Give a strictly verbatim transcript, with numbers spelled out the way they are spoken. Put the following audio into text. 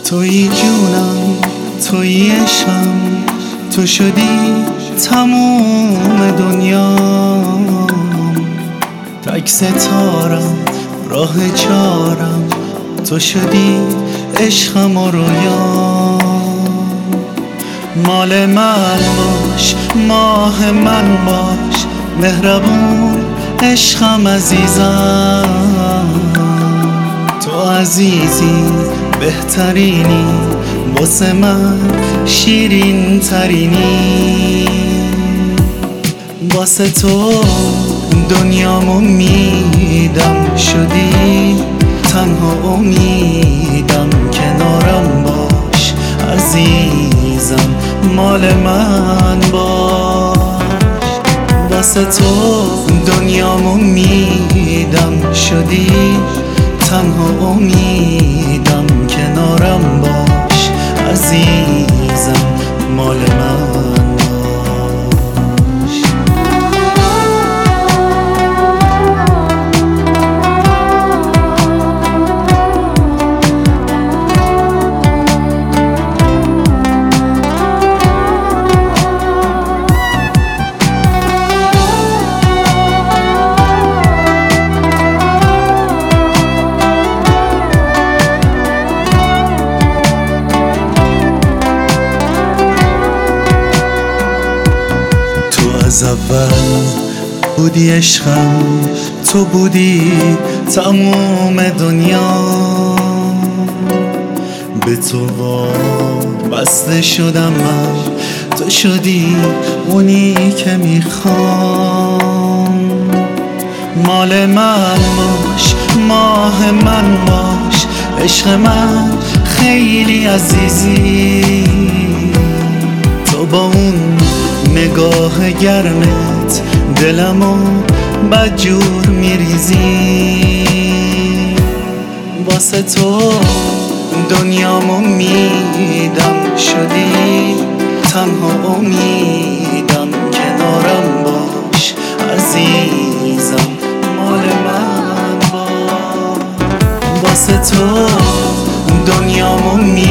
توی جونم، توی عشقم، تو شدی تموم دنیام. تک ستارم، راه چارم، تو شدی عشقم و رویام. مال من باش، ماه من باش، مهربون عشقم عزیزم. تو عزیزی، بهترینی، واسه من شیرین ترینی. واسه تو دنیامو میدم، شدی تنها امیدم. کنارم باش عزیزم، مال من باش. واسه تو دنیامو میدم، شدی تنها امیدم. کنارم باش عزیزم، مال من باش. از اول بودی عشقم، تو بودی تموم دنیا. به تو وابسته شدم من، تو شدی اونی که میخوام. مال من باش، ماه من باش، عشق من خیلی عزیزی. تو با اون نگاه گرمت دلمو بدجور میریزی. واسه تو دنیامو میدم، شدی تنها امیدم. کنارم باش عزیزم، مال من باش. واسه تو دنیامو میدم،